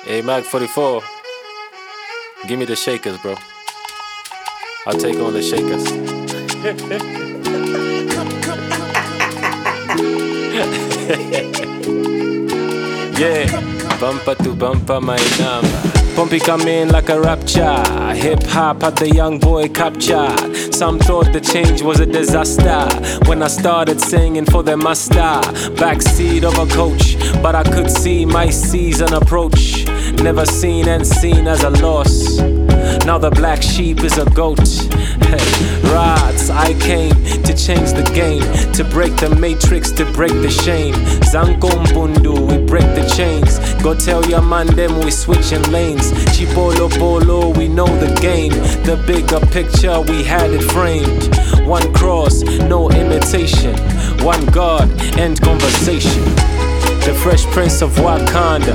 Hey, Mac 44, give me the shakers, bro. I'll take on the shakers. Yeah, bumper to bumper, my number. Pumpy come in like a rapture. Hip hop had the young boy captured. Some thought the change was a disaster when I started singing for the master. Backseat of a coach, but I could see my season approach. Never seen and seen as a loss. Now the black sheep is a goat. Rats, I came to change the game, to break the matrix, to break the shame. Zankompundu, we break the chains. Go tell your man them we switching lanes. Chipolo polo, we know the game. The bigger picture, we had it framed. One cross, no imitation. One God, end conversation. The Fresh Prince of Wakanda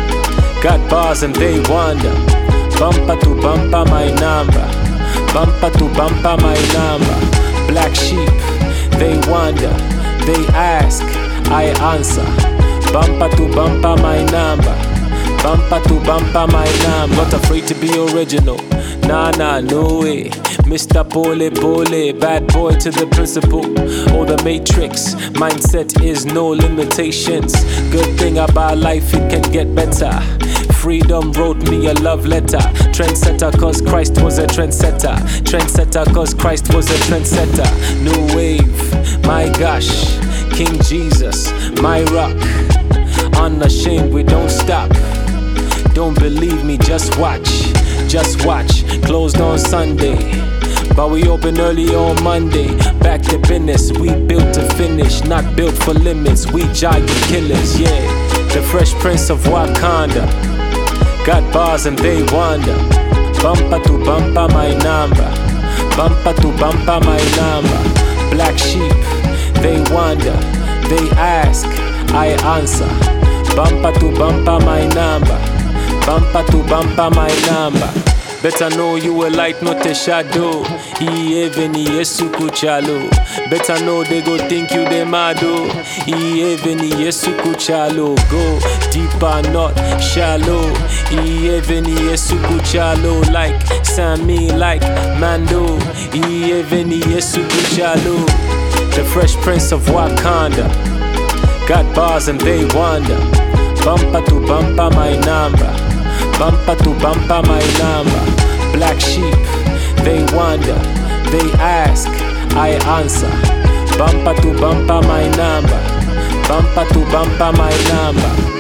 got bars and they wonder. Bumper to bumper, my number. Bumper to bumper, my number. Black sheep, they wonder, they ask, I answer. Bumper to bumper, my number. Bumper to bumper, my number. Not afraid to be original. Nah, no way. Mr. Pole Pole, bad boy to the principal. Or the matrix, mindset is no limitations. Good thing about life, it can get better. Freedom wrote me a love letter. Trendsetter cause Christ was a trendsetter. Trendsetter cause Christ was a trendsetter. New wave, my gosh. King Jesus, my rock. Unashamed, we don't stop. Don't believe me, just watch. Just watch, closed on Sunday, but we open early on Monday. Back to business, we built to finish. Not built for limits, we giant killers, yeah. The Fresh Prince of Wakanda got bars and they wonder. Bumper to bumper, my number. Bumper to bumper, my number. Black sheep, they wonder, they ask, I answer. Bumper to bumper, my number. Bumper to bumper, my number. Better know you a light, not a shadow. Even Yesu kuchalo. Better know they go think you the mado. Even Yesu kuchalo. Go deeper, not shallow. Even Yesu kuchalo. Like Sammy, like Mando. Even Yesu kuchalo. The Fresh Prince of Wakanda got bars and they wonder. Bumper to bumper, my number. Bumper to bumper, my number. Black sheep, they wonder, they ask, I answer. Bumper to bumper, my number. Bumper to bumper, my number.